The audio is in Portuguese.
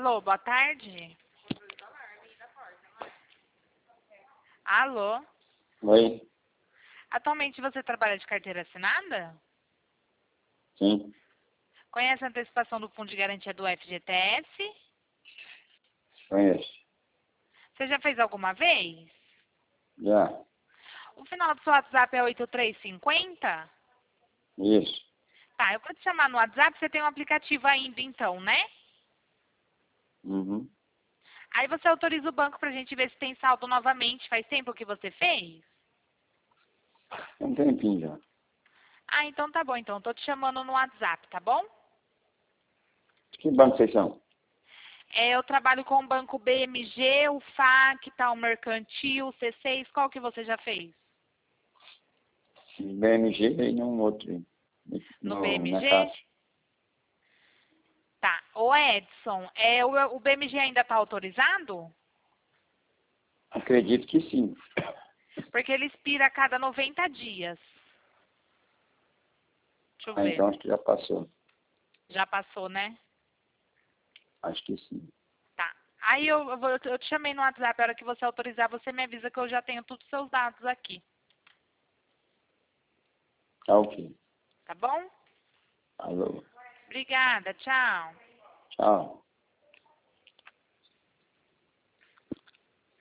Alô, boa tarde. Alô? Oi? Atualmente você trabalha de carteira assinada? Sim, Conhece a antecipação do Fundo de Garantia do FGTS? conheço. Você já fez alguma vez? Já, O final do seu WhatsApp é 8350? isso. Tá, eu vou te chamar no WhatsApp, você tem um aplicativo ainda então, né? Uhum. Aí você autoriza o banco pra gente ver se tem saldo novamente. Faz tempo que você fez? Tem um tempinho já. Ah, então tá bom, então. Tô te chamando no WhatsApp, tá bom? Que banco vocês são? Eu trabalho com o banco BMG, o FAC, tá, o Mercantil, o C6. Qual que você já fez? BMG e num outro. No Na BMG? caixa. Tá. Ô Edson, o BMG ainda tá autorizado? Acredito que sim. Porque ele expira a cada 90 dias. Deixa eu Ah, ver. então acho que já passou. Já passou, né? Acho que sim. Tá. Aí eu te chamei no WhatsApp, a hora que você autorizar, você me avisa que eu já tenho todos os seus dados aqui. Tá ok. Tá bom? Alô. Obrigada, tchau. Tchau.